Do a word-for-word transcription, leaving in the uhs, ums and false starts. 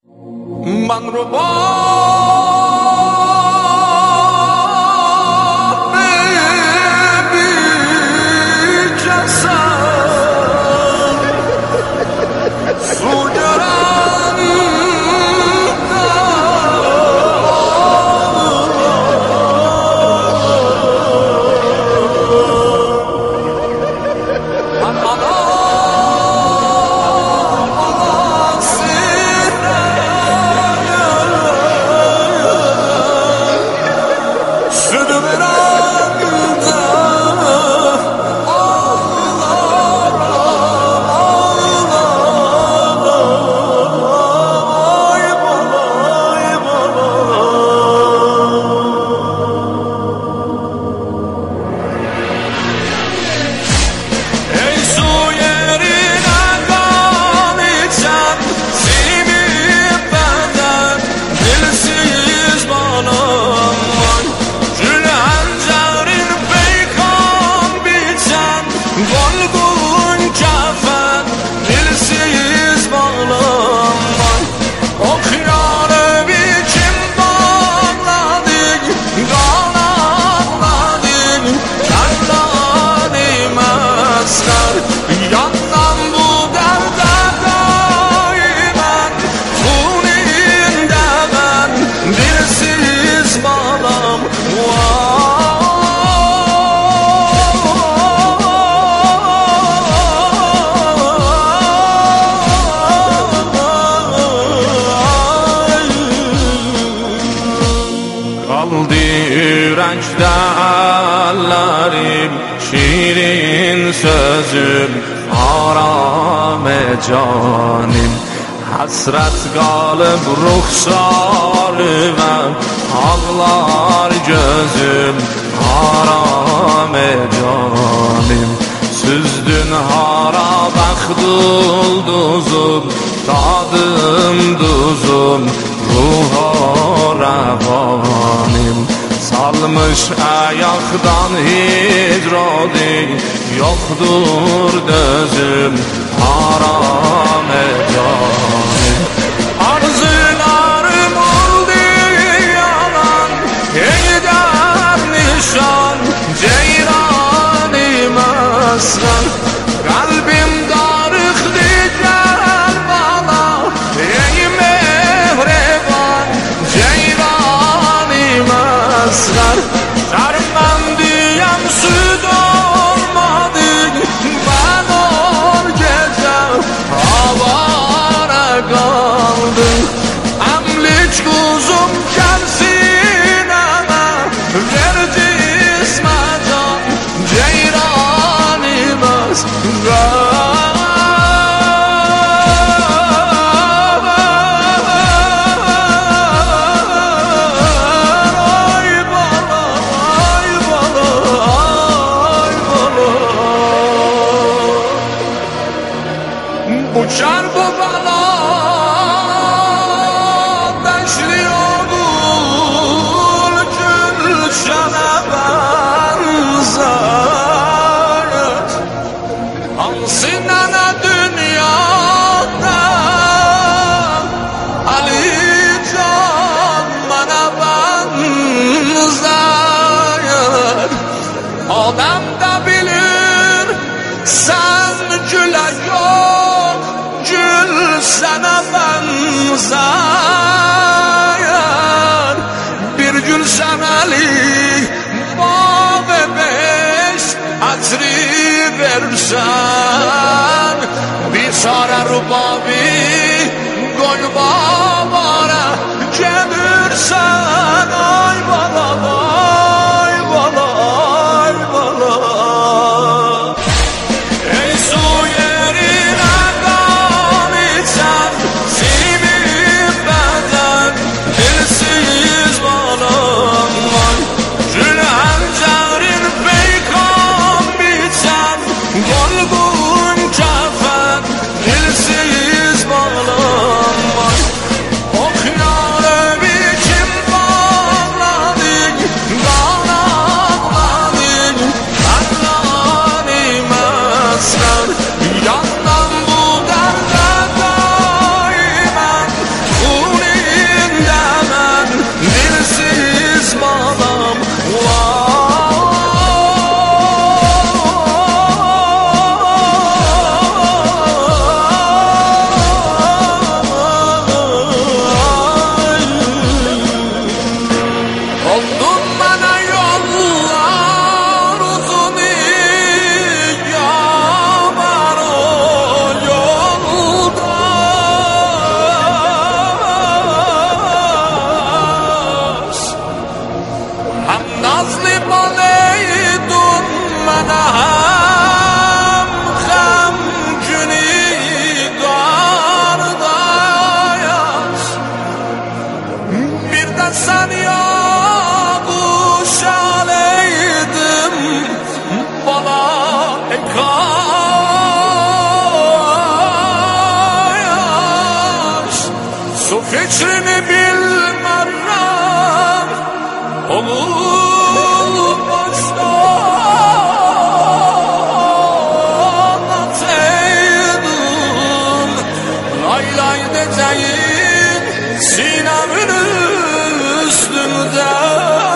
من رو با yürekte ellerim, şirin sözüm, arame canim. Hasret kalıp ruhsarıma, ağlar gözüm, arame canim. Süzdün hara bəxdulduzum, tadım duzum, ruha revanim. Salmış ayaktan hicradi, yoktur dözüm, haram ecanim. Arzularım oldu yalan, eyder nişan, ceyranim aslan. Kalbim darıktı gel bana, ey mehreban, ceyranim aslan. Sarman diyem süt olmadı, ben ol gece havara kaldım. Emlik kuzum gelsin ama, verdi ismacan, ceyranim aslan. Uçar bu bala, taşlı oğul, Gülşen'e benzer. Ansın ana dünyada, Ali Can bana benzer. Adam da bilir, sen güle yok, gül sana benzer. Bir gül senelik bağ ve beş atri versen, bir çare rubabi gol babara gelirsen. Ay bala ay bala ay bala. Ey su yerine kan içen, sevip beden dilsiz balam var. Zülhencerin peykan biçen, golgun kefen dilsiz fikrini bilmem, olur baştan ataydım. Lay lay deteyin sinemin üstünde.